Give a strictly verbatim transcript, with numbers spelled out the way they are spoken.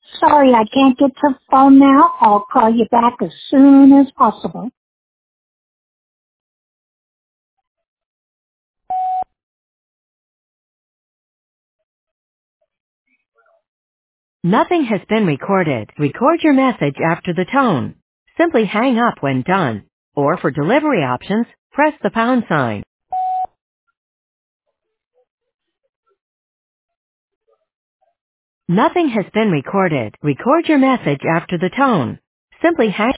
Sorry, I can't get to the phone now. I'll call you back as soon as possible. Nothing has been recorded. Record your message after the tone. Simply hang up when done. Or for delivery options, press the pound sign. Nothing has been recorded. Record your message after the tone. Simply hang